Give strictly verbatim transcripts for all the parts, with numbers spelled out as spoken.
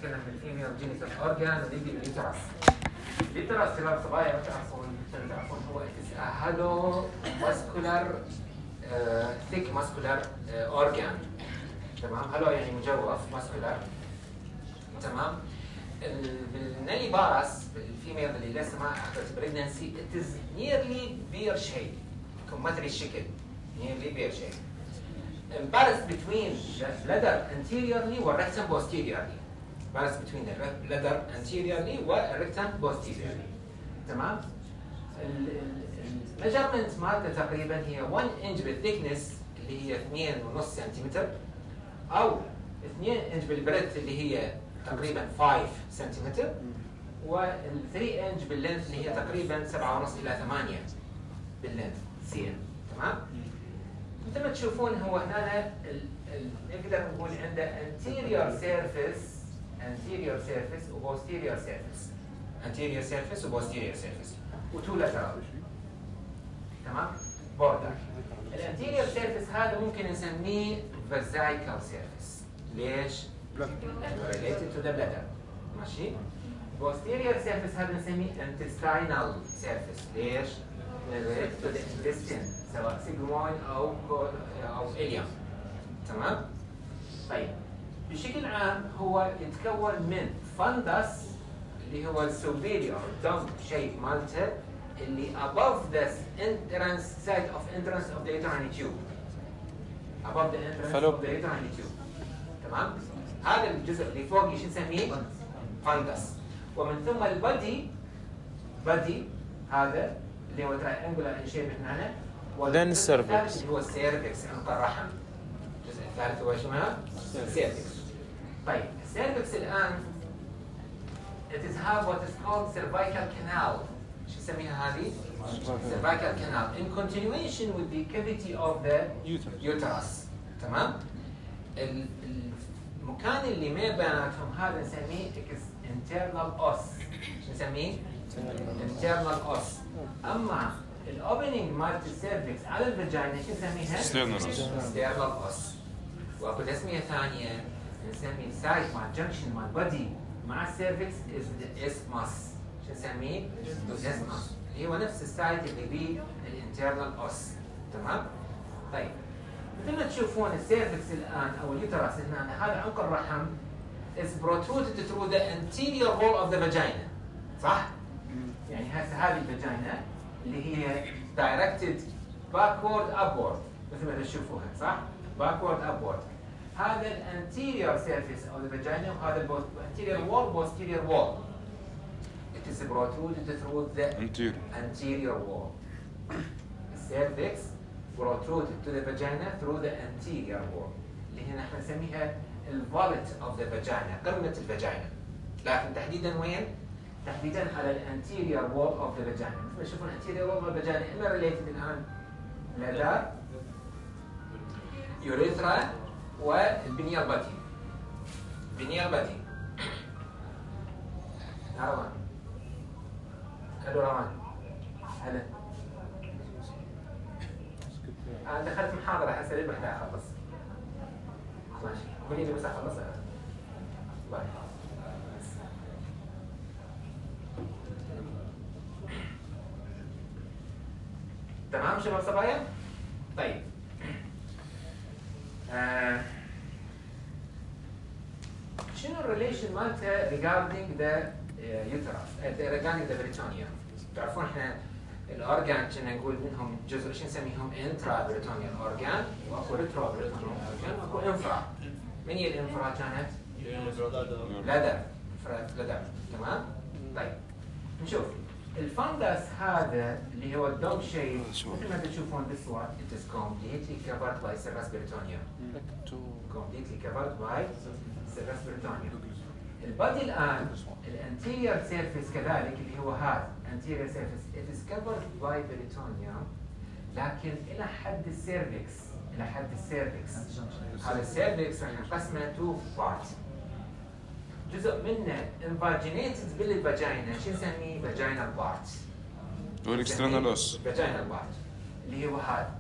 نتكلم بالفيميل جينيتال اورجان ونيجي باليوترس. اليوترس شباب صغير ما تعرفون تعرفون هو هالو ماسكولار ثيك ماسكولار اورجان. تمام، هالو يعني مجوف ماسكولار. تمام. بالنيلي بارس الفيميل اللي لسه ما اخذت بريجنسي it is nearly bear shape كمثل الشكل nearly bear shape. Balance between the bladder anteriorly والrectum posteriorly. Balance between the bladder anteriorly والrectum posteriorly. تمام؟ الميجرمنت مالته تقريبا هي واحد inch بالثيكنس اللي هي اثنين ونص سنتيمتر او اثنين inch بالبريدث اللي هي تقريبا خمسة سنتيمتر وال3 انش باللينث اللي هي تقريبا سبعة ونص الى ثمانية باللينث سي ام. تمام؟ مثل ما تشوفون هو هنا نقدر نقول عنده anterior surface anterior surface و posterior surface anterior surface و posterior surface وتو lateral. تمام؟ border. الانتيريور سيرفيس هذا ممكن نسميه vesical surface. ليش؟ related to the bladder. ماشي؟ posterior surface هذا نسميه intestinal surface. ليش؟ related to the intestine سواء سيجمويد او او اليوم. تمام؟ طيب بشكل عام هو يتكون من فندس اللي هو السوبيريور دوم شيب مالته اللي above the entrance site of entrance of the uterine tube. above the entrance Follow. of the uterine tube. تمام؟ هذا الجزء اللي فوق شو نسميه؟ فندس. ومن ثم البدي بدي هذا اللي هو تراينجولار ان شيب هنا. Then cervix. اللي هو السيرفكس عنق الرحم. الجزء الثالث هو شنو؟ السيرفكس. طيب السيرفكس الان it is have what is called cervical canal. شو نسميها هذه؟ cervical canal in continuation with the cavity of the uterus. تمام؟ المكان اللي ما بيناتهم هذا نسميه internal os. شو نسميه؟ internal os. اما الاوبننج مالت السيرفكس على الفاجينا شو نسميها؟ external os. واكو تسميه ثانيه نسميه السايت مال جنكشن مال بادي مع السيرفكس اسمس. شو نسميه؟ اسمس اللي هو نفس السايت اللي بيه الانترنال اوس. تمام؟ طيب مثل ما تشوفون السيرفكس الان او اليوترس هنا هذا عنق الرحم is protruded through the anterior wall of the vagina. صح؟ يعني هسه هذه الفاجينا اللي هي directed backward upward مثل ما تشوفوها. صح؟ backward upward. هذا الانتيريور سيرفيس او الفاجينا وهذا الانتيريور وول posterior wall. It is protruded through the anterior anterior wall. cervix protruded to the vagina through the anterior wall. اللي هنا احنا نسميها الفالت of the vagina قمة الفاجينا. لكن تحديدا وين؟ تحديدا على الانتيريور وول of the vagina. مثل ما تشوفون الانتيريور وول of the vagina اما related الان bladder urethra والبنيال بادي. بنيال بادي. روان. الو روان. هلا. انا دخلت محاضرة هسه لي بحدا اخلص. ماشي. قولي لي بس اخلصها. باي. تمام شباب صبايا؟ طيب. آه. شنو الريليشن مالته regarding the uh, uterus uh, regarding the peritoneum؟ تعرفون احنا الاورجان كنا نقول منهم جزء شو نسميهم انترا بريتونيال اورجان واكو ريترو بريتونيال اورجان واكو انفرا. من هي الانفرا كانت؟ بلادر. بلادر. تمام؟ طيب نشوف الفندس هذا اللي هو الدوم شيب مثل ما تشوفون بالصور it is completely covered by serous peritoneum. completely covered by serous peritoneum. البادي الان الانتيريور سيرفيس كذلك اللي هو هذا anterior surface it is covered by peritoneum لكن الى حد السيرفكس الى حد السيرفكس. هذا السيرفكس راح نقسمه تو بارت. جزء منه انفاجينيتد بالفاجينا شو نسميه؟ فاجينال بارت. والاكسترنال اوس. فاجينال بارت اللي هو هذا.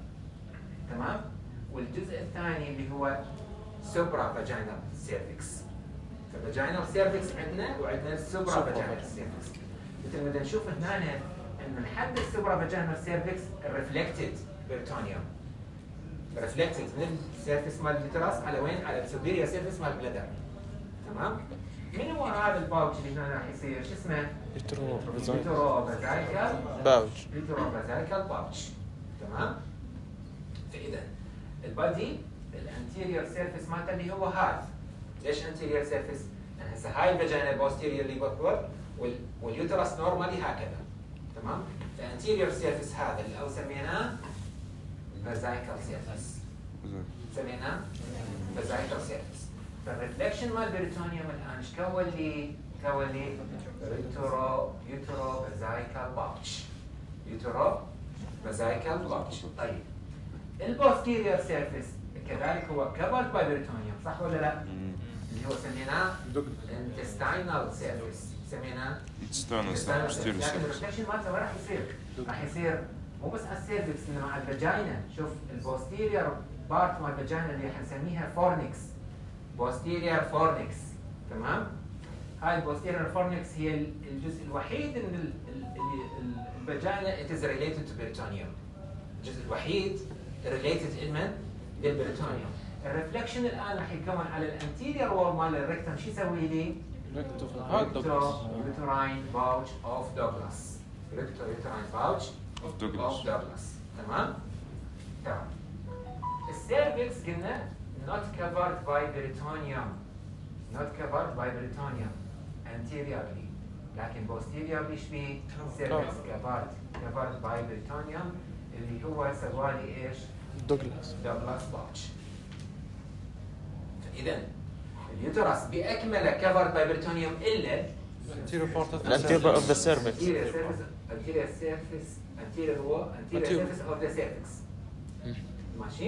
تمام؟ والجزء الثاني اللي هو سوبرا فاجينال سيرفكس. فالفاجينال سيرفكس عندنا وعندنا السوبرا فاجينال سيرفكس. مثل ما نشوف هنا ان من حد السوبرا فاجينال سيرفكس الريفلكتد بيرتونيوم ريفلكتد من السيرفكس مال اليوترس على وين؟ على السوبيريور سيرفكس مال البلادر. تمام؟ من هو هذا الباوتش اللي هنا راح يصير شو اسمه؟ يترو يوترو بازايكال باوتش يوترو بازايكال باوتش. تمام؟ فاذا البادي الانتيريور سيرفيس مالته اللي هو هذا. ليش انتيريور سيرفيس؟ يعني هسه هاي الفاجينا بوستيريور اللي بكبر واليوترس نورمالي هكذا. تمام؟ فانتيريور سيرفيس هذا اللي او سميناه بازايكال سيرفيس. سميناه بازايكال سيرفيس. فالريفلكشن مال البريتونيوم الان ايش كون لي؟ كون لي يوترو يوترو بازايكال باوتش. يوترو بازايكال باوتش. طيب البوستيريور سيرفيس كذلك هو كفرد باي بريتونيوم صح ولا لا؟ اللي هو سميناه intestinal سيرفيس. سميناه intestinal سيرفيس. لكن الريفلكشن مالته وين راح يصير؟ راح يصير مو بس على السيرفكس انما على الفاجينا. شوف البوستيريور بارت مال الفاجينا اللي حنسميها فورنكس. بوستيريور فورنكس. تمام؟ هاي البوستيريور فورنكس هي الجزء الوحيد من الفاجينا it is related to peritoneum. الجزء الوحيد related إلمن للبريتونيوم. الريفلكشن الآن راح يكون على الانتيريور وول مال الريكتم. شو يسوي لي؟ يوتراين باوتش اوف دوغلاس. ريكتو يوتراين باوتش اوف دوغلاس. تمام؟ تمام. السيرفكس قلنا not covered by peritoneum. not covered by peritoneum anteriorly. لكن posteriorly ايش فيه؟ سيرفكس covered covered by peritoneum اللي هو سوالي ايش؟ دوغلاس دوغلاس باوتش. فاذا اليوترس باكمله covered by peritoneum الا anterior part of the anterior of the cervix. anterior surface anterior surface anterior wall anterior surface of the cervix. ماشي؟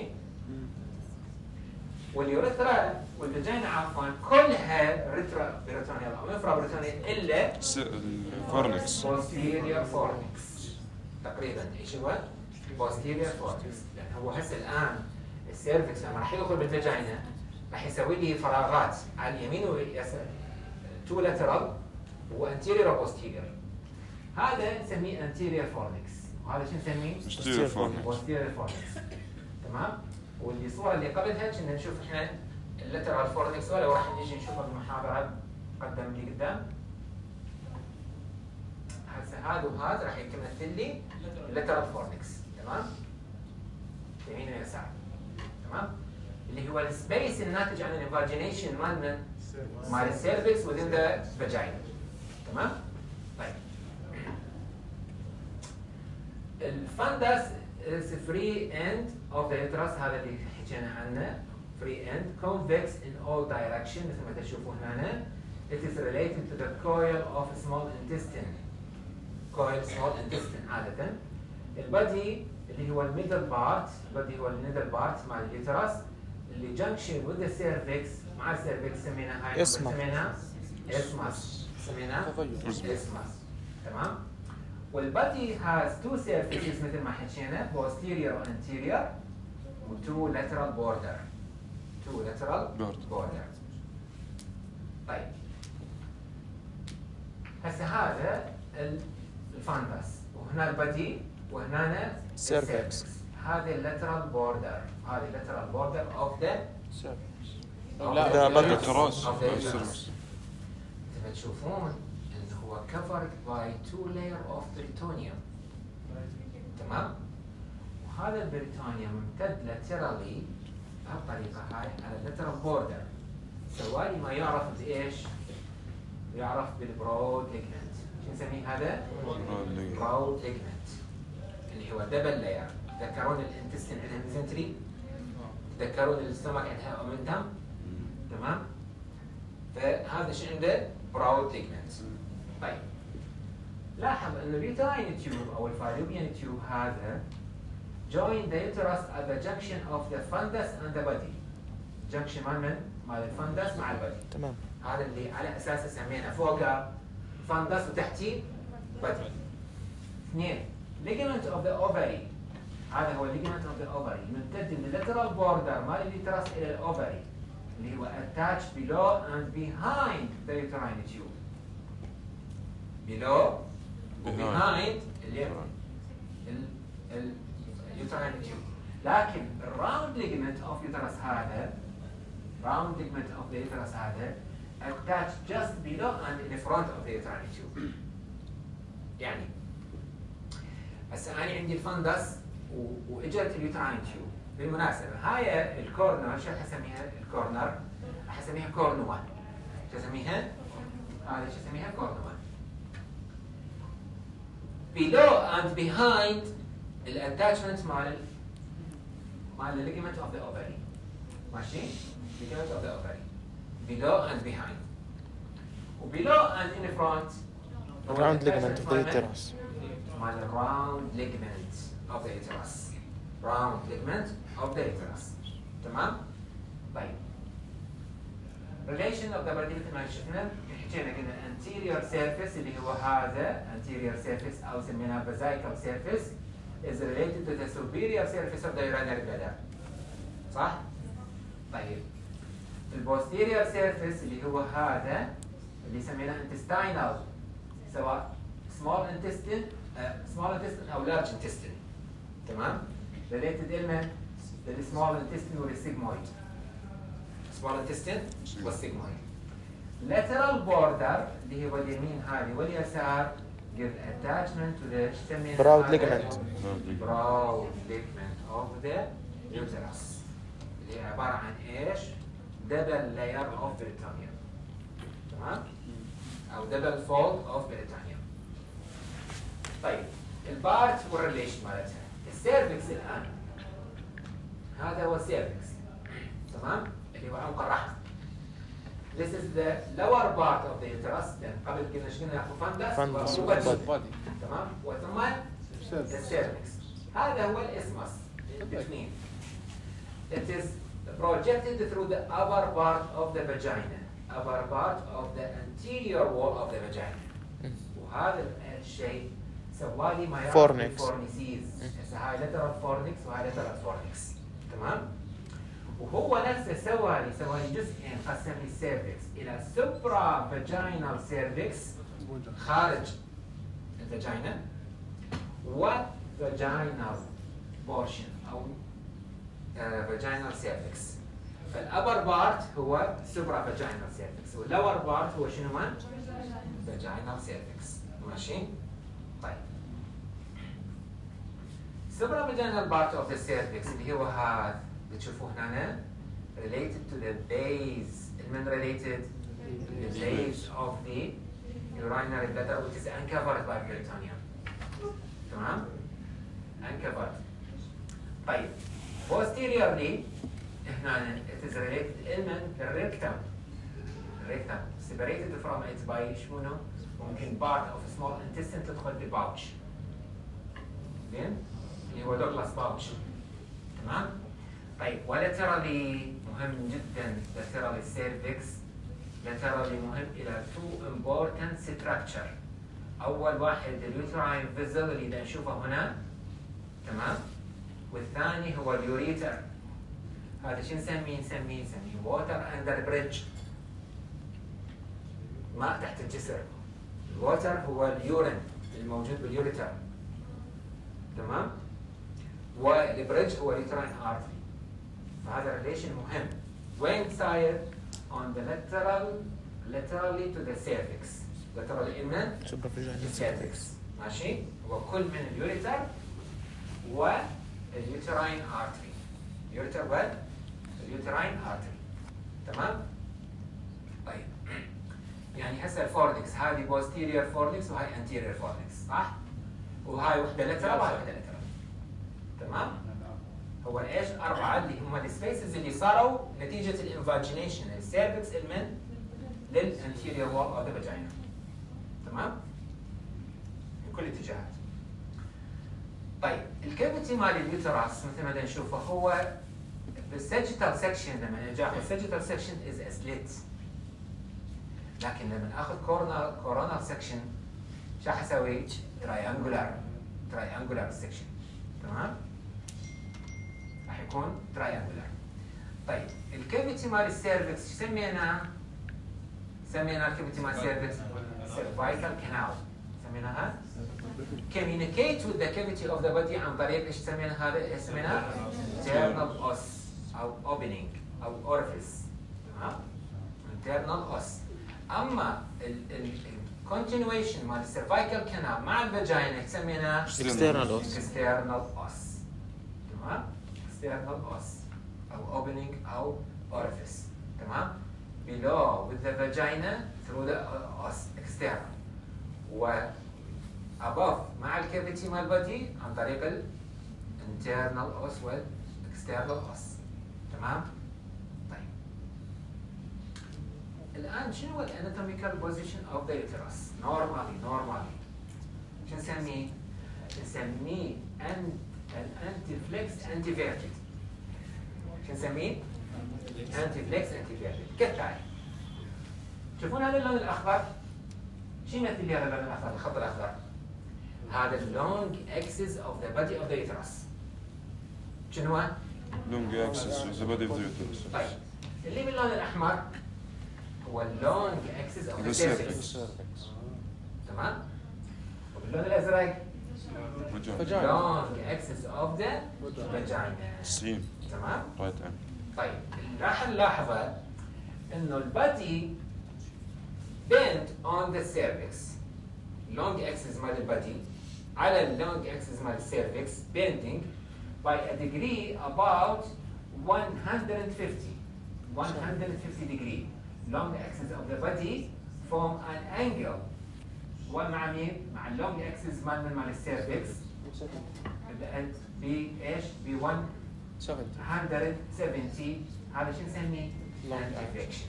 واليوريثرا والفاجينا عفوا كلها ريترا بريتونيال او انفرا بريتونيال الا الفورنكس posterior fornix. تقريبا ايش هو؟ posterior fornix. لان هو هسه الان السيرفكس لما راح يدخل بالفاجينا راح يسوي لي فراغات على اليمين واليسار تو لاترال وانتيريور وبوستيريور. هذا نسميه anterior fornix وهذا شو نسميه؟ posterior fornix. posterior fornix. تمام؟ واللي الصورة اللي قبلها كنا نشوف احنا اللاترال فورنكس ولا راح نجي نشوفها بالمحاضرة قدام لي قدام. هسه هذا وهذا راح يمثل لي اللاترال فورنكس. تمام؟ يمين ويسار. تمام؟ اللي هو السبيس الناتج عن الانفاجينيشن مالنا مال السيرفكس within the vagina. تمام؟ طيب. الفندس is free end of the uterus. هذا اللي حكينا عنه free end convex in all direction مثل ما تشوفون هنا. It is related to the coil of small intestine. coil small intestine عادة. البادي اللي هو الميدل بارت البادي هو الميدل بارت مع اليوترس اللي junction with the cervix مع السيرفكس سمينا هاي سمينا اسماس. سمينا اسماس. تمام؟ والبادي has two surfaces مثل ما حكينا posterior و anterior و two lateral border. two lateral border. طيب. هسه هذا الفندس وهنا البادي وهنا cervix. هذا lateral border. هذه lateral border of the cervix. لا بدأ الراس. مثل ما تشوفون هو covered by two layer of peritoneum. تمام؟ وهذا البريتونيوم ممتد laterally بهالطريقة هاي على lateral border. سوالي ما يعرف بإيش؟ يعرف بالبرود ليجمنت. شو نسميه هذا؟ برود ليجمنت. اللي هو دبل لاير. تذكرون الانتستين عندها ميزنتري؟ تذكرون الستومك عندها اومنتم؟ تمام؟ فهذا شو عنده؟ برود ليجمنت. طيب لاحظ انه اليوتراين تيوب او الفالوبيان تيوب هذا join the uterus at the junction of the fundus and the body. junction مال من؟ مال الفندس مع البادي. تمام. هذا اللي على اساسه سمينا فوقه فندس وتحتيه بادي. اثنين ligament of the ovary. هذا هو ligament of the ovary يمتد من lateral border مال اليوترس الى الاوفري. اللي هو attached below and behind the uterine tube. below behind اللي ال ال uterine tube. لكن الراوند ligament of uterus هذا round ligament of the uterus هذا attached just below and in front of the uterine tube. يعني هسه انا عندي الفندس واجت اليوتراين تيوب. بالمناسبه هاي الكورنر شو حسميها الكورنر؟ راح اسميها كورنوا. شو اسميها؟ هذه شو اسميها كورنوا. below and behind الاتاتشمنت مال مال الليجمنت اوف ذا اوفري. ماشي؟ ligament of the ovary. below and behind. وbelow and in front round ligament of the uterus. مال round ligament of the uterus. round ligament of the uterus. تمام؟ طيب. relation of the vertebrate ما شفنا حكينا قلنا anterior surface اللي هو هذا anterior surface أو سميناه vesical surface is related to the superior surface of the urinary bladder. صح؟ طيب. البوستيريور سيرفيس اللي هو هذا اللي سميناه intestinal سواء small intestine uh, small intestine أو large intestine. تمام؟ related إلنا للsmall intestine والsigmoid. small intestine والsigmoid. lateral border اللي هو اليمين هذه واليسار give attachment to the سميناه broad ligament. broad ligament of the uterus. اللي هي عبارة عن إيش؟ double layer of peritoneum. تمام؟ أو double fold of peritoneum. طيب البارت والريليشن مالتها. السيرفكس الآن هذا هو السيرفكس. تمام؟ اللي هو عنق الرحم. This is the lower part of the uterus. لأن قبل كنا ايش قلنا فندس وبادي. تمام؟ وثم السيرفكس. هذا هو الإسمس between. It is projected through the upper part of the vagina, upper part of the anterior wall of the vagina. وهذا الشيء سوى لي ما يعرف الفورنيسيز. هسه هاي lateral fornix وهاي lateral fornix. تمام؟ وهو نفسه سوى لي سوى لي جزئين قسم لي السيرفكس إلى supra vaginal cervix خارج الفاجينا و vaginal portion أو vaginal cervix. فالأبر بارت هو supra vaginal cervix واللور بارت هو شنو مان؟ vaginal cervix. ماشي؟ طيب. supra vaginal part of the cervix اللي هو هذا اللي تشوفوه هنا related to the base من related the base of the urinary bladder which is uncovered by peritoneum. تمام؟ uncovered. طيب. posteriorly هنا it is related element the rectum rectum separated from it by شنو ممكن part of a small intestine تدخل في pouch. زين اللي هو Douglas pouch. تمام؟ طيب ولاترالي مهم جدا laterally cervix laterally مهم إلى two important structure. أول واحد اليوتراين vessel اللي دا نشوفه هنا. تمام؟ والثاني هو اليوريتر. هذا شو نسميه؟ نسميه نسميه ووتر اندر بريدج. ماء تحت الجسر. الووتر هو اليورين الموجود باليوريتر. تمام؟ والبريدج هو اليوتراين ارتري. فهذا الريليشن مهم. وين صاير؟ on the lateral laterally to the cervix. laterally إلنا cervix. ماشي؟ هو كل من اليوريتر و اليوتراين ارتري. يوريتر وال اليوتراين ارتري. تمام؟ طيب يعني هسه الفورنكس هذه بوستيريور فورنكس وهاي انتيريور فورنكس صح؟ وهاي وحده لترال وهاي وحده لترال. تمام؟ هو ايش؟ اربعه اللي هم السبيسز اللي صاروا نتيجه الانفاجينيشن السيرفكس المن للانتيريور وول اوف ذا فاجينا. تمام؟ من كل الاتجاهات. طيب الكافيتي مال اليوتراس مثل ما نشوفه هو بالسجيتال سكشن لما اجي اخذ سجيتال سكشن از اسليت. لكن لما اخذ كورنر كورونال سكشن شو راح اسوي؟ تراينجولار تراينجولار سكشن. تمام؟ راح يكون تراينجولار. طيب الكافيتي مال السيرفكس شو سميناها؟ سمينا الكافيتي مال السيرفكس cervical canal. سميناها communicate with the cavity of the body عن طريق ايش سمينا هذا؟ سميناها internal os او opening او orifice. تمام؟ internal os. اما ال ال continuation مال cervical canal مع الفاجينا سميناها external os. external os. تمام؟ external os او opening او orifice. تمام؟ below with the vagina through the os external. و above مع الكافيتي مال البادي عن طريق ال internal os وال external os. تمام؟ طيب الآن شنو هو الاناتوميكال بوزيشن اوف ذا يوترس؟ نورمالي نورمالي شو نسميه؟ نسميه انتي فليكس انتي فيرتد. شو نسميه؟ انتي فليكس انتي فيرتد كالتالي. تشوفون هذا اللون الاخضر؟ شو يمثل لي هذا اللون الاخضر؟ الخط الاخضر هذا اللونج اكسس اوف ذا بادي اوف ذا يوترس. شنو هو؟ لونج اكسس ذا بادي اوف ذا يوترس. طيب اللي باللون الاحمر هو اللونج اكسس اوف ذا سيرفكس. تمام؟ وباللون الازرق لونج اكسس اوف ذا فاجينا. سين. تمام؟ رايت ام. طيب راح نلاحظه انه البادي bend on the cervix. long axis مال البادي على اللونج اكسس مال السيرفكس bending by a degree about one hundred fifty one hundred fifty degree. long axis of the body form an angle. ومع مين؟ مع اللونج اكسس مال من مال السيرفكس ب ايش؟ ب one hundred seventy. هذا شو نسميه؟ anti-flexion.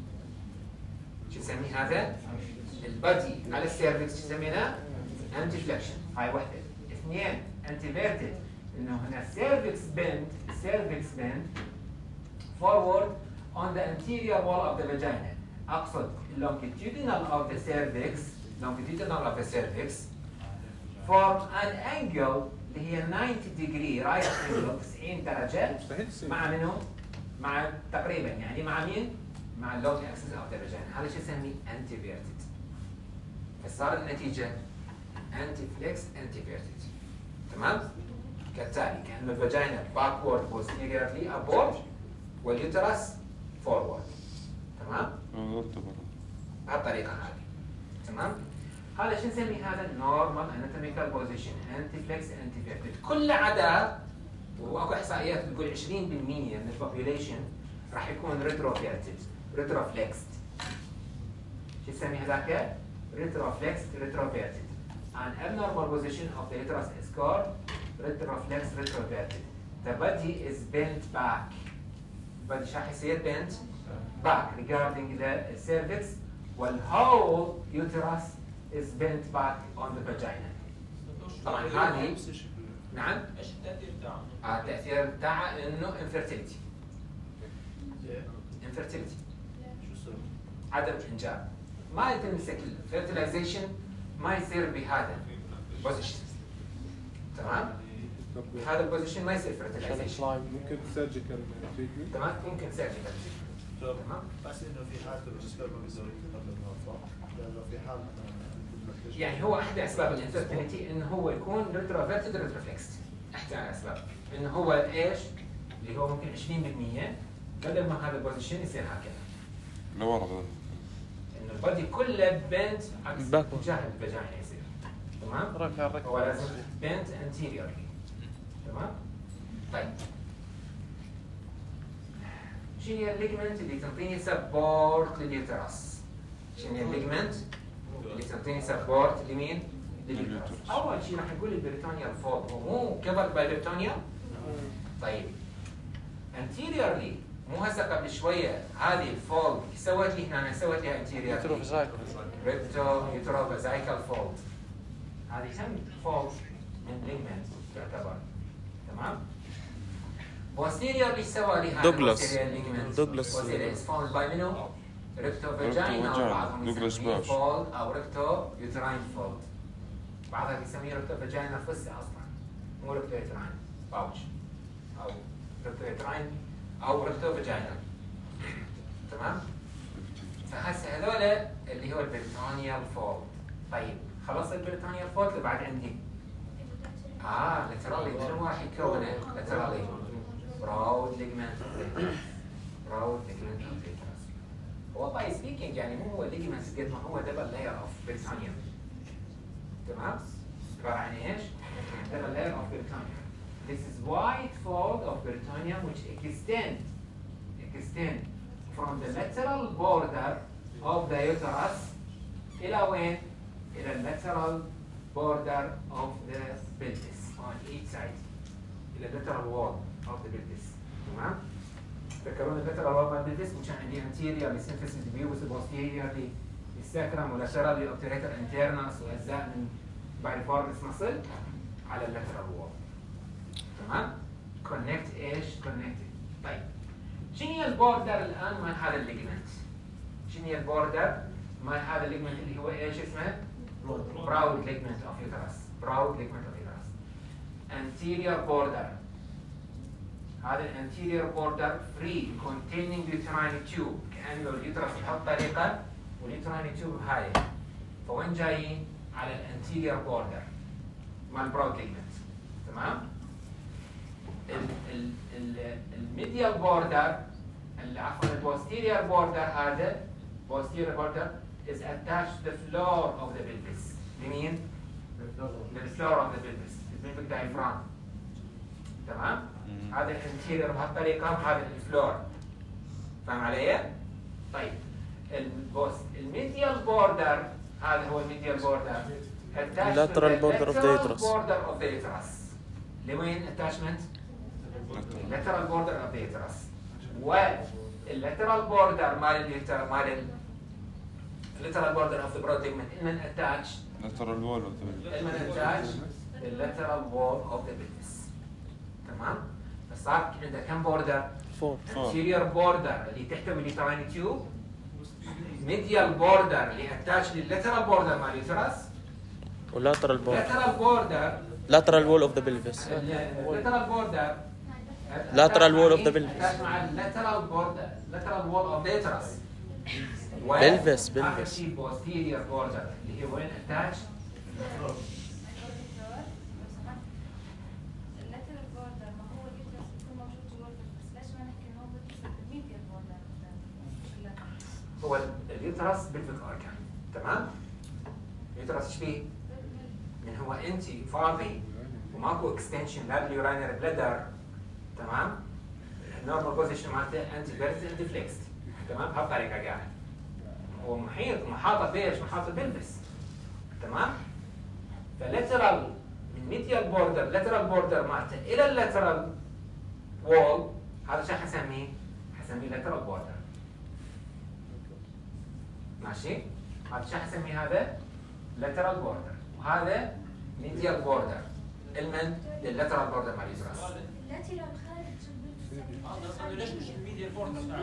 شو نسميه هذا؟ البادي على السيرفكس شو نسميناه؟ انتي فليكشن. هاي وحده. اثنين انتي فيرتد انه هنا سيرفكس بند سيرفكس بند forward on the anterior wall of the vagina. اقصد longitudinal of the cervix longitudinal of the cervix form an angle اللي هي ninety degree right angle تسعين درجة مع منو؟ مع تقريبا يعني مع مين؟ مع اللونج اكسس اوف ذا فاجينا. هذا شو يسميه؟ انتي فيرتد. فصار النتيجة انتي فليكس انتي فيرتد. تمام؟ كالتالي كأن الفاجينا باكورد بوستيريورلي ابورد واليوترس فورورد. تمام؟ بهالطريقة هذه. تمام؟ هذا شو نسمي هذا؟ نورمال اناتوميكال بوزيشن انتي فليكس انتي فيرتد. كل عدد واكو احصائيات بتقول عشرين بالمئة من البوبيوليشن راح يكون ريتروفيرتد ريتروفلكسد. شو نسمي هذاك؟ ريتروفلكسد ريتروفيرتد. An abnormal position of the uterus is called retroflex retroverted. The body is bent back. Body شو راح يصير bent back regarding the cervix while whole uterus is bent back on the vagina. طبعا هذه نعم. ايش التأثير بتاعه؟ آه التأثير بتاعها انه infertility. infertility. شو السبب؟ عدم انجاب. ما يتمسك الفيرتلايزيشن ما يصير بهذا البوزيشن. تمام؟ بهذا البوزيشن ما يصير فيرتلايزيشن. ممكن سيرجيكال تريتمنت. تمام؟ ممكن سيرجيكال. تمام؟ بس انه في حالة السبرما بيصير قبل النهار صح؟ لانه في حال يعني هو احدى اسباب الانفيرتيليتي انه هو يكون ريتروفيرتد ريتروفلكسد. احدى الاسباب انه هو ايش؟ اللي هو ممكن عشرين بالمئة بدل ما هذا البوزيشن يصير هكذا. لورا انه البادي كله بنت عكس اتجاه الفاجينا يصير. تمام؟ ركع ركع. هو لازم بنت انتيريورلي. تمام؟ طيب شنو هي الليجمنت اللي تعطيني سبورت لليوترس؟ شنو هي الليجمنت اللي تعطيني سبورت لمين؟ لليوترس. اول شيء راح نقول البريتونيال فولد. هو مو كفرد باي بريتونيا؟ طيب انتيريورلي مو هسه قبل شويه هذه الفولد سوت لي هنا سوت لها انتيريور ريكتو يوتروفازايكال فولد. هذه هم فولد من ليجمنت تعتبر. تمام؟ posteriorly سوى لي هذا دوغلاس ligament. دوغلاس posterior is formed by منو؟ recto vagina بعضهم يسميه fold او recto uterine fold. بعضها يسميه recto vagina fossa اصلا مو recto uterine pouch او recto uterine او ريكتو فاجينال. تمام؟ فهسه هذول اللي هو البريتونيال فولد. طيب خلص البريتونيال فولد اللي بعد عندي اه لاترالي شنو راح يكونه لاترالي؟ براود ليجمنت براود ليجمنت اوف فيترس. والله سبيكينج يعني مو هو ليجمنت قد ما هو دبل لاير اوف بريتونيوم. تمام؟ عباره عن ايش؟ دبل لاير اوف بريتونيوم. This is white fold of peritoneum which extend extend from the lateral border of the uterus إلى وين؟ إلى lateral border of the pelvis on each side. إلى lateral wall of the pelvis. تمام؟ تذكرون lateral wall of the pelvis وكان عندي anterior لsymphysis pubis posterior للساكرم ولاترال للobturator internus وأجزاء من piriformis muscle على lateral wall. تمام؟ connect ايش؟ connected. طيب شنو هي البوردر الان مال هذا الليجمنت؟ شنو هي البوردر مال هذا الليجمنت اللي هو ايش اسمه؟ براود ليجمنت اوف يوترس. براود ليجمنت اوف يوترس. anterior border. هذا الانتيريور بوردر فري containing uterine tube كانه اليوترس يحط طريقه واليوترine tube هاي. فوين جايين؟ على الانتيريور بوردر مال براود ليجمنت. تمام؟ الميديال بوردر عفوا البوستيريور بوردر هذا posterior border is attached to the floor of the pelvis. لمين؟ the floor of the pelvis. اسمه الدايفرام. تمام؟ هذا الانتيريور بهالطريقه وهذا الفلور. فاهم علي؟ طيب البوست الميديال بوردر هذا هو الميديال بوردر attached to the lateral border of the uterus. لوين attachment؟ lateral border of the uterus. والlateral border مال اليوتر مال lateral border of the broad ligament إنمن attach lateral wall of the pelvis. إنمن attach the lateral wall of the pelvis. تمام؟ فصار عندك كم border؟ four. anterior border اللي تحتوي اليوتراين تيوب. medial border اللي attach للlateral border مال اليوترس. ولاترال بورد. lateral border lateral wall of the pelvis. lateral border lateral wall of the pelvis. مع lateral border lateral wall of the uterus. pelvis pelvis. آخر شيء posterior border اللي هي وين attach؟ اللاترال بوردر ما هو اليوترس يكون موجود جوا البلفس، ليش ما نحكي انه هو الميديال بوردر؟ هو اليوترس بلفيك اورجان. تمام؟ اليوترس ايش فيه؟ من هو انت فاضي وماكو اكستنشن لا باليورينري بلادر. تمام؟ النورمال بوزيشن مالته انت فيرتي انت فليكست. تمام؟ بهالطريقه قاعد. هو محيط محاطه بايش؟ محاطه بالبس. تمام؟ فلاترال من ميديال بوردر لاترال بوردر مالته الى اللاترال وول هذا شو حسميه؟ حسميه لاترال بوردر. ماشي؟ هذا شو حسميه هذا؟ لاترال بوردر. وهذا ميديال بوردر. المن لللاترال بوردر مال اليوترس. اللاترال خارج ليش مش الميديا بوردر تاع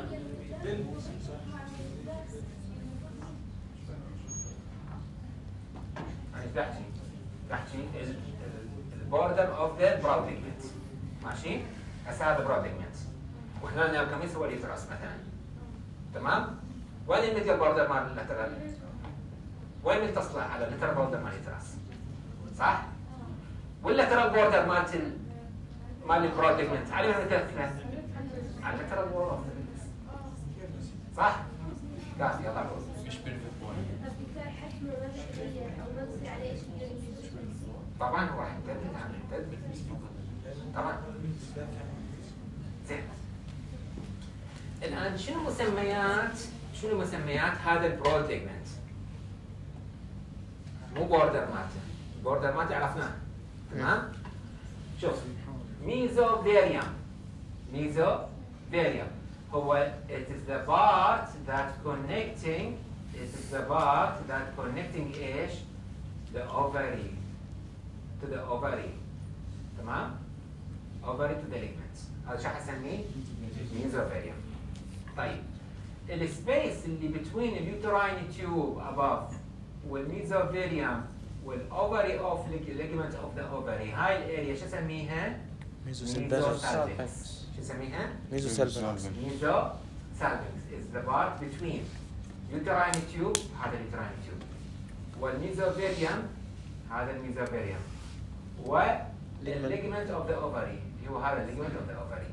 يعني تحكي تحكي البوردر اوف ذا براود ليجمنت. ماشي؟ هسه هذا براود ليجمنت وهنا القميص هو اليوترس مثلا. تمام؟ وين الميديال بوردر مال اللاترال؟ وين متصله على اللاترال بوردر مال اليوترس؟ صح؟ واللاترال بوردر مالت ال... مال البراود ليجمنت على وين متصله؟ على اللاترال وول اوف ذا بلفس. صح؟ قاعد يلا قول. مش بيرفكت طبعا هو هيمتد هيمتد طبعا. زين. الان شنو مسميات شنو مسميات هذا البرود ليجمنت؟ مو بوردر مالته، البوردر مالته عرفناه. تمام؟ شوف ميزوفيريوم ميزوفيريوم هو it is the part that connecting it is the part that connecting ايش؟ the ovary to the ovary. تمام؟ ovary to the ligament. هذا شو حسميه؟ ميزوفيريوم. طيب السبيس اللي between اليوتراين تيوب above والميزوفيريوم والاوفري اوف ligament of the ovary هاي الاريا شو اسميها؟ ميزوسيرفكس. شو شو نسميها؟ ميزو سالفنكس. ميزو سالفنكس is the part between uterine tube هذا الuterine tube والميزوفيريوم هذا الميزوفيريوم والليجمنت of the ovary اللي هو هذا الليجمنت of the ovary.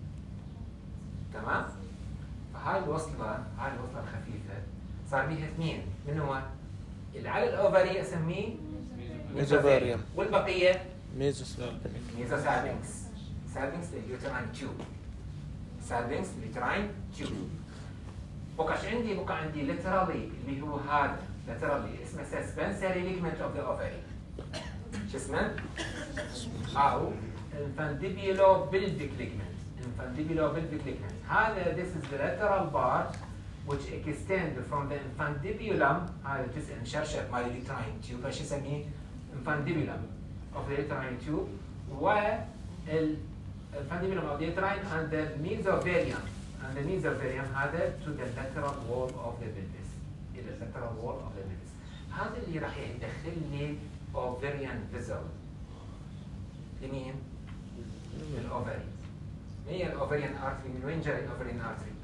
تمام؟ فهاي الوصلة هاي الوصلة الخفيفة صار بيها اثنين، من هو؟ اللي على الاوفري اسميه ميزوفيريوم والبقية ميزو سالفنكس. ميزو سالفنكس. سالفنكس لليوتراين تيوب. سالفنكس لليوتراين تيوب. بقى عندي بقى عندي ليترالي اللي هو هذا ليترالي اسمه سسبنسري ليجمنت اوف ذا اوفري. شو اسمه؟ او infundibulous pelvic ligament. Infundibulous pelvic ligament. هذا this is the lateral part which extend from the infundibulum هذا الجزء المشرشف مال اليوتراين تيوب ايش يسميه؟ infundibulum of the uterine tube وال infundibulum of the uterine and the mesovarium and the mesovarium هذا to the lateral wall of the pelvis إلى lateral wall of the pelvis. هذا اللي راح يدخل لي ovarian vessel لمين؟ للأوفري. مين هي الأوفريان artery؟ من وين جاي الأوفريان artery؟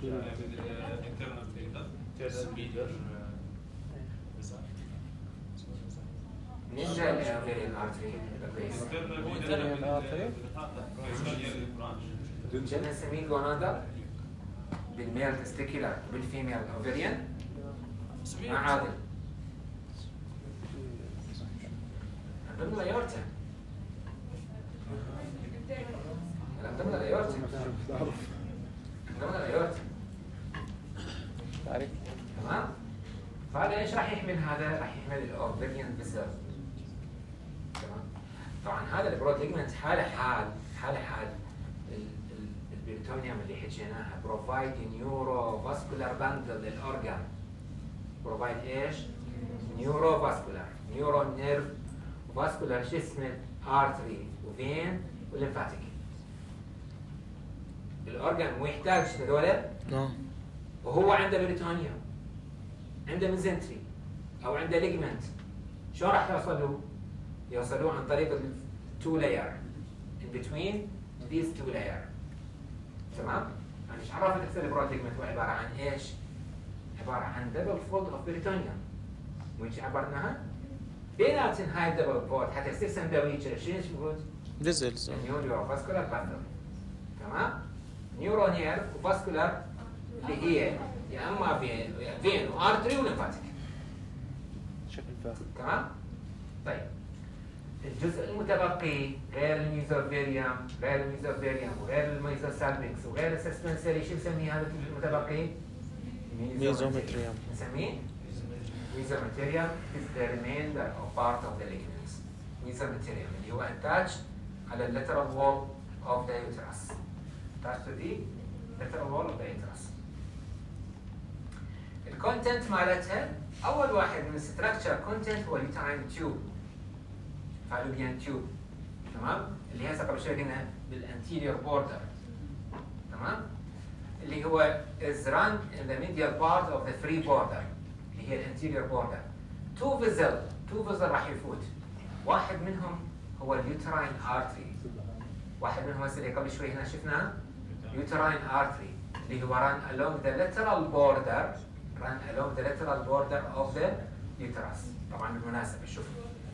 منين جاي الأوفريان artery؟ جانا نسميه جونادا بالميل تستيكيلر بالفيميل أوفريان ما عادل. ضمن الأيورتا. ضمن الأيورتا. ضمن الأيورتا. تعرف؟ تمام؟ فهذا ايش راح يحمل هذا؟ راح يحمل الأوفريان فيسل. تمام؟ طبعا هذا البرود ليجمنت حاله حال حاله حال البريتونيوم اللي حكيناها بروفايد نيورو فاسكولار باندل للأورجان. بروفايد ايش؟ نيورو فاسكولار، نيورو نيرف فاسكولار شو اسمه؟ ارتري وفين وليمفاتيك. الأورجان مو يحتاج هذول؟ نعم. وهو عنده بريتونيوم عنده ميزنتري او عنده ليجمنت، شلون راح يوصلوا؟ يوصلوا عن طريق التو لاير in between these two layer. تمام؟ يعني ايش عرفت تحسب البرود ليجمنت هو عباره عن ايش؟ عباره عن دبل فولد اوف بريتونيوم. ويش عبرناها؟ بيناتن هاي الدبل فولد حتى يصير سندويتش شنو المفروض؟ فيزلز. نيورو فاسكولار باندل. تمام؟ نيورو نيرف وفاسكولار اللي هي يا اما فين فين وارتري وليمفاتيك. شكل فاهم. تمام؟ طيب الجزء المتبقي غير الميزوفيريوم غير الميزوفيريوم وغير الميزوسالفنكس وغير السسبنسري شو نسميه هذا الجزء المتبقي؟ ميزومتريوم. نسميه ميزومتريوم is the remainder of part of the ligaments. ميزومتريوم اللي هو attached على lateral wall of the uterus. attached to the lateral wall of the uterus. الكونتنت مالتها اول واحد من الستراكشر كونتنت هو اليوتراين تيوب فالوبيان تيوب. تمام؟ اللي هسه قبل شوي قلنا بالانتيريور بوردر. تمام؟ اللي هو is run in the medial part of the free border اللي هي الانتيريور بوردر. تو فيزل تو فيزل راح يفوت. واحد منهم هو اليوتراين ارتري. واحد منهم هسه اللي قبل شوي هنا شفناه يوتراين ارتري اللي هو run along the lateral border run along the lateral border of the uterus. طبعا بالمناسبة شوف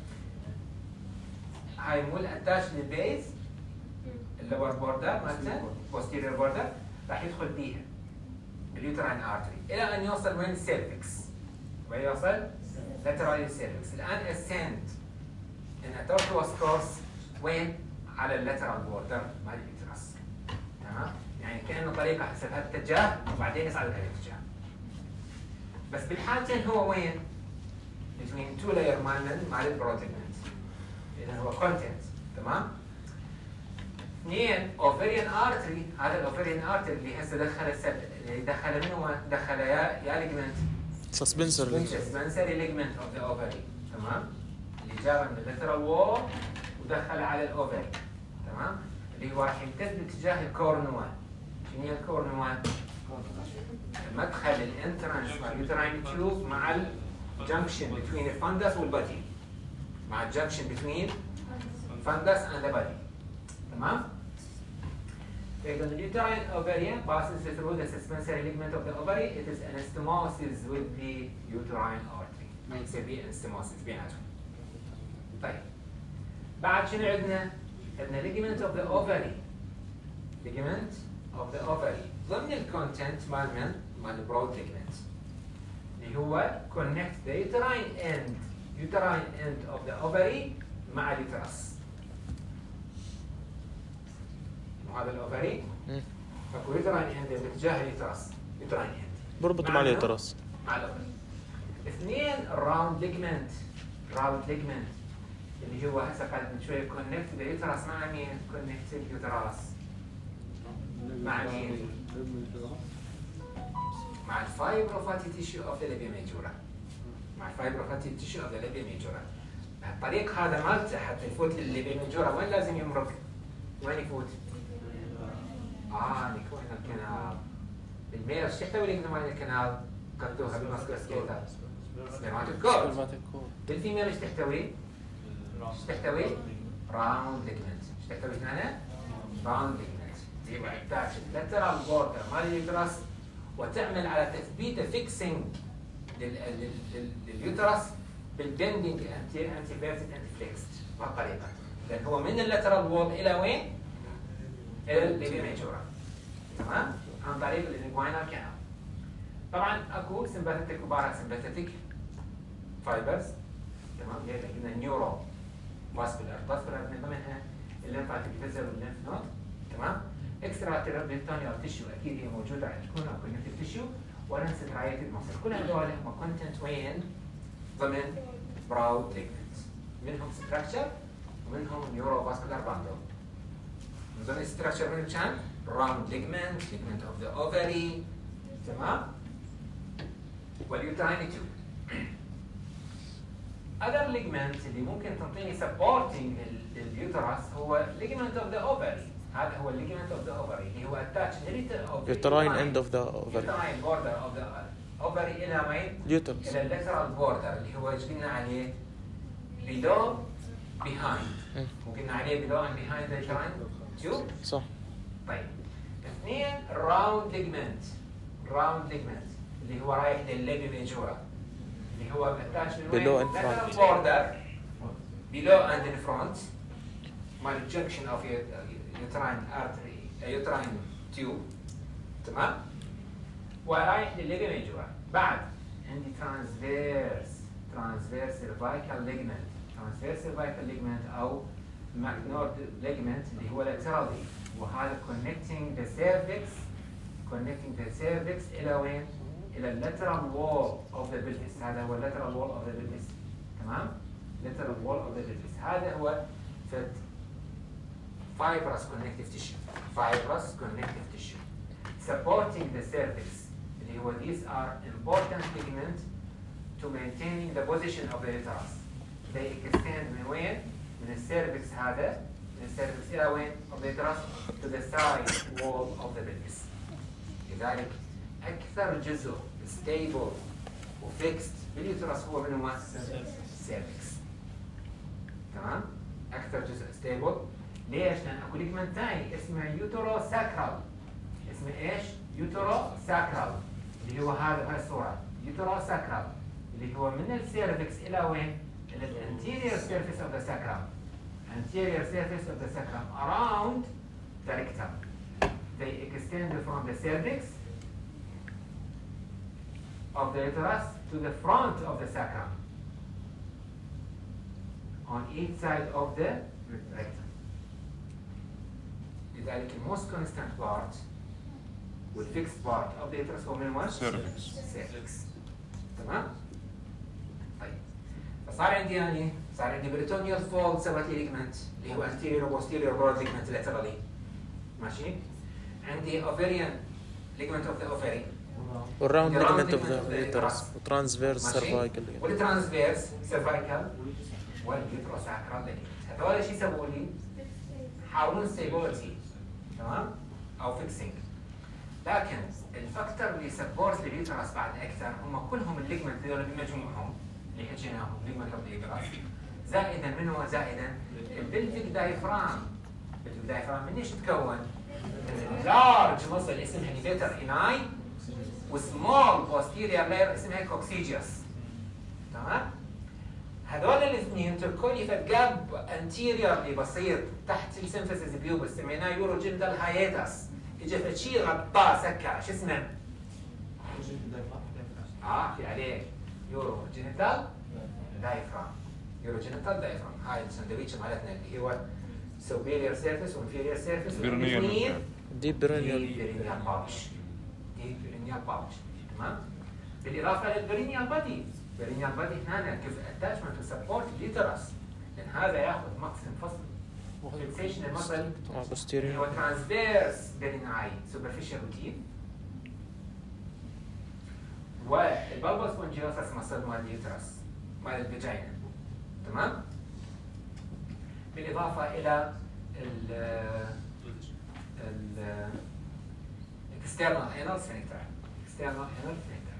هاي مو الاتاش للبيز اللور بوردر مالته posterior border راح يدخل بيها اليوتراين ارتري الى ان يوصل وين السيرفكس. وين يوصل؟ lateral cervix. الان ascend in a tortuous course وين؟ على اللاترال بوردر مال اليوترس. تمام؟ يعني كأنه طريقة حسب هالاتجاه وبعدين يصعد بهالاتجاه. بس بالحالتين هو وين؟ between two layer مال مال البروتينات. إذا هو content. تمام؟ اثنين ovarian artery. هذا الاوفريان artery اللي هسه دخل السب اللي دخل منه دخل يا يا ligament سسبنسر. suspensory ligament of the ovary. تمام؟ اللي جاب من اللاترال وول ودخل على الاوفري. تمام؟ اللي هو راح يمتد باتجاه الكورنوا. شنو هي الكورنوا؟ مدخل الانترانس مع اليوتراين تيوب مع الجنكشن بين الفندس والبادي. مع الجنكشن بين الفندس and the body. تمام؟ Based on the uterine ovarian passes through the suspensory ligament of the ovary, it is anastomosis with the uterine artery. يصير في anastomosis بيناتهم. طيب. بعد شنو عندنا؟ عندنا ligament of the ovary. ligament of the ovary. ضمن الكونتنت مال من؟ مال broad ligament. اللي هو connect the uterine end, uterine end of the ovary مع اليوترس. وهذا الاوفري فكو يوتراين اند باتجاه اليوترس، يوتراين اند بربط مع اليوترس مع الاوفري. اثنين الراوند ليجمنت، راوند ليجمنت اللي هو هسه قاعد من شويه كونكت باليوترس مع مين؟ كونكت اليوترس مع مين؟ مع الفايبروفاتي تيشو اوف ذا ليبيا ميجورا، مع الفايبروفاتي تيشو اوف ذا ليبيا ميجورا. الطريق هذا مالته حتى يفوت للليبيا ميجورا وين لازم يمرق؟ وين يفوت؟ اه نكون الكنال بالميل ايش تحتوي لجنة مال الكنال؟ قدوها بالماسكوسكيتا سبيرماتيك كورد. بالفيميل ايش تحتوي؟ ايش تحتوي؟ راوند ليجمنت. ايش تحتوي هنا؟ راوند ليجمنت اللي هو اتاتش اللاترال بوردر مال اليوترس وتعمل على تثبيت فيكسينج لليوترس بالبندنج انتي انتي فيرتد انتي فليكست بهالطريقه. لان هو من اللاترال وول الى وين؟ الى الليبيا ميجورا. تمام؟ عن طريق الانجوينال كانال. طبعا اكو سمباثيك وبارا سمباثيك فايبرز. تمام؟ اللي قلنا نيورو فاسكولار، فاسكولار من ضمنها الليمفاتيك فيزل والليمف نود. تمام؟ اكسترا تيرابيتونيال تيشو اكيد هي موجوده عندكم او كونكتيف تيشو ولانسترايتد مصل. كل هذول هم كونتنت وين؟ ضمن براود ليجمنت. منهم ستراكشر ومنهم نيورو فاسكولار باندل. من ضمن الستراكشر منهم كان راوند ليجمنت، ليجمنت اوف ذا اوفري. تمام؟ واليوتراين تيوب. other ligament اللي ممكن تعطيني supporting لليوترس هو ligament of the ovary. هذا هو ligament of the ovary اللي هو attached of the uterine end of the ovary. uterine border of the ovary إلى وين؟ uterus. إلى lateral border اللي هو ايش قلنا عليه؟ below behind. وقلنا عليه below and behind the uterine tube. صح. طيب. اثنين round ligament. round ligament اللي هو رايح للليبيا ميجورا. اللي هو attached below and front. lateral border below and in front مال junction of uterine artery uterine tube. تمام؟ ورايح للليبيا ميجورا. بعد عندي transverse transverse cervical ligament transverse cervical ligament أو magnard ligament اللي هو laterally وهذا connecting the cervix connecting the cervix إلى وين؟ إلى lateral wall of the pelvis. هذا هو lateral wall of the pelvis. تمام؟ lateral wall of the pelvis. هذا هو فت fibrous connective tissue. fibrous connective tissue supporting the cervix. اللي هو these are important ligaments to maintaining the position of the uterus. They extend من وين؟ من السيرفكس هذا من السيرفكس إلى وين؟ of the uterus to the side wall of the pelvis. لذلك أكثر جزء stable وفيكست باليوترس هو من هو؟ السيرفكس. تمام؟ أكثر جزء stable. ليش؟ لأن أكو ليجمنت ثاني اسمه يوترو ساكرال. اسمه إيش؟ يوترو ساكرال اللي هو هذا بهاي الصورة. يوترو ساكرال اللي هو من السيرفكس إلى وين؟ إلى الانتيريور surface of the sacrum. Anterior surface of the sacrum around the rectum. They extend from the cervix of the uterus to the front of the sacrum on each side of the rectum. لذلك most constant part والfixed part of the uterus هو من وين؟ Cervix. cervix. تمام؟ طيب فصار عندي يعني صار عندي peritoneal fold سوت لي ligament اللي هو anterior و posterior broad ligament laterally. ماشي؟ عندي ovarian ligament of the ovary. والراوند The round ligament of ligament of the the uterus uterus. وترانسفيرس ماشي؟ سيرفايكال. والترانسفيرس سيرفايكال واليوتروساكرال ligament. هذول شو يسووا لي؟ يحاولون stability. تمام؟ أو fixing. لكن الفاكتور اللي سبورت لليوترس بعد أكثر هم كلهم الليجمنت هذول بمجموعهم اللي حكيناهم ليجمنت اوف اليوترس. زائدا منه زائدا البلفيك دايفرام. البلفيك دايفرام من ايش تكون؟ لارج مصل اسمها ليفيتر إناي وسمول بوستيريور لاير اسمها كوكسيجيوس. تمام؟ هذول الاثنين تركوا لي جاب انتيريورلي بسيط تحت السيمفيسيس بيوبس سميناه يورو جندال هايتس. اجى فشي غطاه سكر شو اسمه؟ اه في عليه يورو جينيتال دايفرام. يورو جينيتال دايفرام هاي السندويتش مالتنا اللي هو superior surface وinferior surface بيرنيال دي برينيال بيرينيال باوتش. دي بيرينيال باوتش. تمام؟ بالاضافه للبيرينيال بادي. بيرينيال بادي هنا كيف اتاتشمنت وسبورت اليوترس لان هذا ياخذ مقسم فصل فيكسيشن المصل اللي بوستيريور هو ترانسفيرس بيريناي سوبرفيشال روتين والبلبس سبونجيوسس مصل مال اليوترس مال الفاجينا. تمام؟ بالاضافه الى ال ال external anal sphincter external anal sphincter.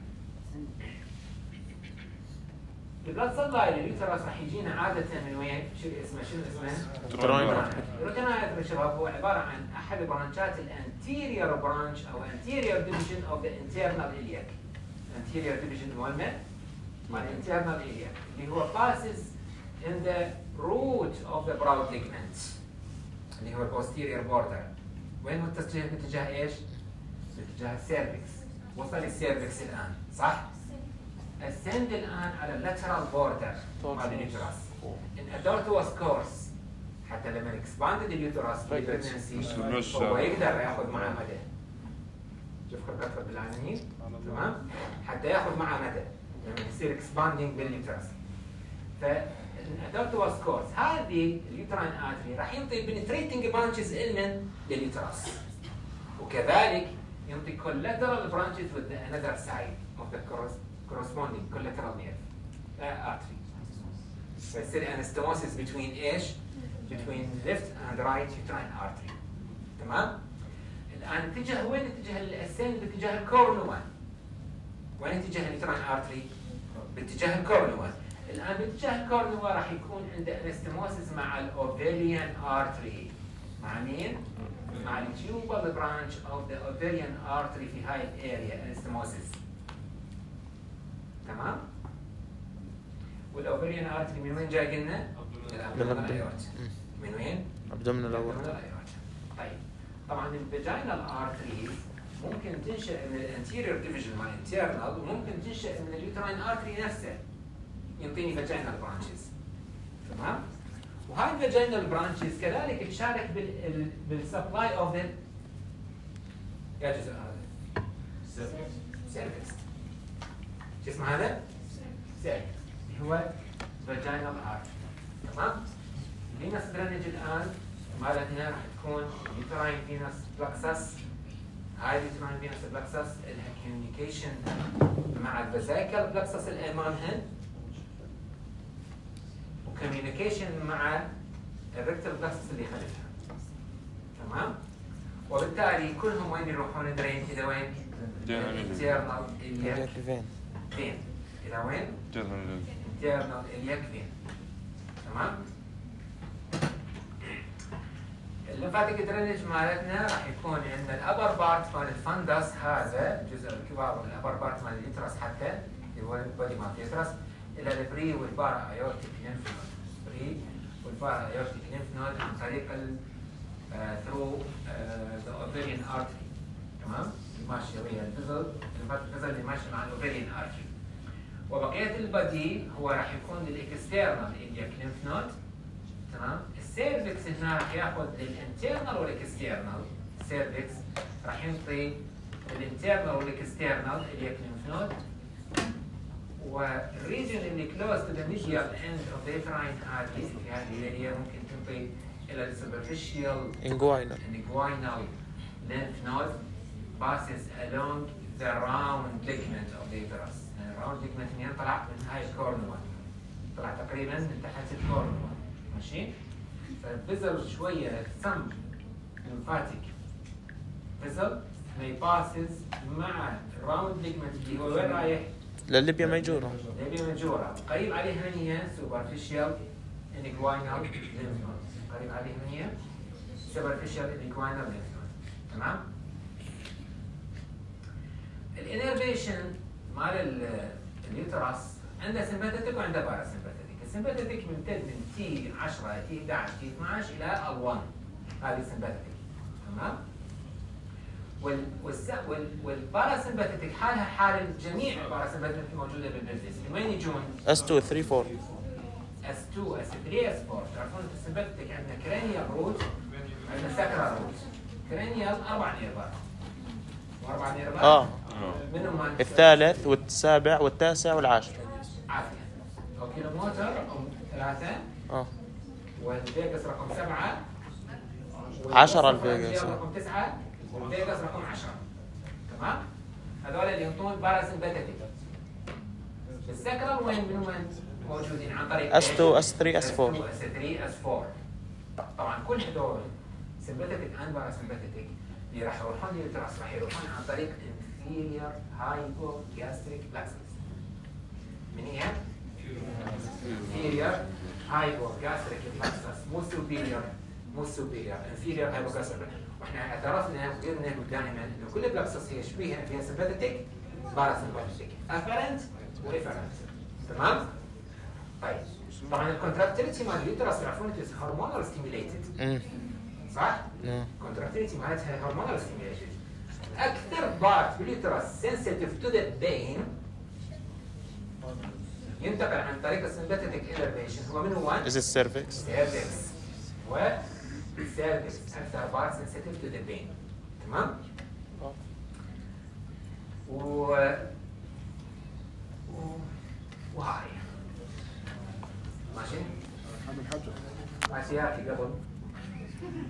البلاد سبلاي لليوترس راح يجينا عاده من وين؟ شو اسمه شنو اسمه؟ تراينر. الروتينايد يا شباب هو عباره عن احد برانشات الانتيريور برانش او anterior division of the internal iliac. anterior division مال من؟ مال internal iliac اللي هو passes in the root of the broad ligament اللي هو posterior border. وين متجه باتجاه ايش؟ باتجاه السيرفكس. وصل السيرفكس الان صح؟ ascend الان على اللاترال بوردر مال اليوترس. in adulterous course حتى لما expanded اليوترس pregnancy هو يقدر ياخذ معه مدى. شوف خطته بالعنين تمام؟ حتى ياخذ معه مدى لما يصير expanding باليوترس. ف adulterous course هذه اليوتراين اتري راح ينطي penetrating branches من لليوترس وكذلك ينطي collateral branches with the another side of the corresponding collateral nerve uh, artery. فيصير anastomosis between ايش؟ between left and right uterine artery. تمام؟ الان اتجه وين اتجه الاسين؟ باتجاه الكورنوان. وين اتجه اليوتراين ارتري؟ باتجاه الكورنوان. الان باتجاه الكورنوا راح يكون عنده انستموسيس مع الاوفيريان ارتري. مع مين؟ مع التيوبال برانش اوف ذا اوفيريان ارتري في هاي الاريا انستموسيس. تمام؟ والاوفيريان ارتري من وين جاي قلنا؟ من الابدومينال ايورت. من وين؟ ابدومينال ايورت. طيب طبعا الفاجينال ارتري ممكن تنشأ من الانتيريور ديفيجن مع الانترنال وممكن تنشأ من اليوتراين ارتري نفسه. يعطيني فاجينال برانشز. تمام؟ وهاي الفاجينال برانشز كذلك تشارك بال بالسبلاي اوف ذا يا جزء هذا سيرفكس. شو اسمه هذا؟ سيرفكس اللي هو فاجينال ارتري. تمام؟ فينس درينج الان مالتنا راح تكون يوتراين فينس بلكسس. هاي اليوتراين فينس بلكسس لها كوميونيكيشن مع الفازيكال بلكسس اللي امامها وكوميونيكيشن مع الريكتال بلكسس اللي خلفها. تمام؟ وبالتالي كلهم وين يروحون درين الى وين؟ انترنال الياك فين. الى وين؟ انترنال الياك فين. تمام؟ الليمفاتيك درينج مالتنا راح يكون عندنا الابر بارت مال الفندس هذا الجزء الكبار من الابر بارت مال اليوترس حتى اللي هو البودي مال اليوترس الى البري والبارا ايورتيك لينف نود. بري والبارا ايورتيك لينف نود عن طريق ال ثرو ذا اوفيريان ارتري. تمام؟ ماشيه ويا الفيزل الليمفاتيك فيزل اللي ماشي مع الاوفيريان ارتري. وبقيه البادي هو راح يكون للاكسترنال الياك لينف نود. تمام؟ السيرفكس هنا راح ياخذ الانترنال والاكسترنال. السيرفكس راح ينطي الانترنال والاكسترنال الياك لينف نود. والريجن اللي كلوز تو ذا ميديال اند اوف ذا يوتراين ارتري في هذه الاريا ممكن تنطي الى السوبرفيشال انجوينال inguinal lymph node passes along the round ligament of the uterus. يعني الراوند ligament هنا طلع من هاي الكورنوا. طلع تقريبا من تحت الكورنوا. ماشي؟ فالفيزل شويه ثم lymphatic vessel may passes مع الراوند ligament اللي هو وين رايح؟ للليبيا ميجورا. ليبيا ميجورا قريب عليه من هي superficial inguinal lymph node. قريب عليه من هي superficial inguinal lymph node. تمام؟ الانرفيشن مال ال- اليوترس عنده سمباثيتك وعنده باراسمباثيتك. السمباثيتك ممتد من تي عشرة تي احد عشر تي اثناشر الى ال واحد، هذه سمباثيتك. تمام؟ وال والس وال والباراسمباثيتك حالها حال جميع الباراسمباثيتك الموجوده بالبلفس. من وين يجون؟ اس تو ثري أربعة. اس اثنين اس ثلاثة اس أربعة. تعرفون السمباثيتك عندنا كرينيال روت، عندنا ساكرال روت. كرينيال اربع نيرفات. واربع نيرفات. اه منهم من الثالث والسابع والتاسع والعاشر. عافيه. اوكيلوموتر رقم ثلاثه. اه والفيجاس رقم سبعه. عشرة الفيجاس. رقم تسعه. والفيجاس رقم عشرة. تمام؟ هذول اللي ينطون باراسمباثيتك. الساكرال وين منهم من موجودين عن طريق اس تو اس ثري اس أربعة. اس ثلاثة اس أربعة. طبعا كل هذول سمباثيتك اند باراسمباثيتك اللي راح يروحون لليوترس راح يروحون عن طريق inferior hypogastric plexus. من هي؟ inferior hypogastric plexus، مو superior، مو superior، inferior hypogastric plexus. واحنا اعترفنا وقلنا دائما انه كل بلكسس هي شبيهه فيها سمباثيتك باراسمباثيتك، افرنت وريفرنت. تمام؟ طيب طبعا الكونتراكتيليتي مال اليوترس يعرفون هرمونال ستيميوليتد. صح؟ كونتراكتيليتي مالتها هرمونال ستيميوليتد. اكثر بارت باليوترس سنسيتيف تو ذا بين ينتقل عن طريق السمباثيتك انرفيشن هو من هو؟ از السيرفكس. سيرفكس. و السيرفكس اكثر بارت سنسيتيف تو ذا بين. تمام؟ و و- وهاي ماشي؟ حامل حجر. ماشي ياكي قبل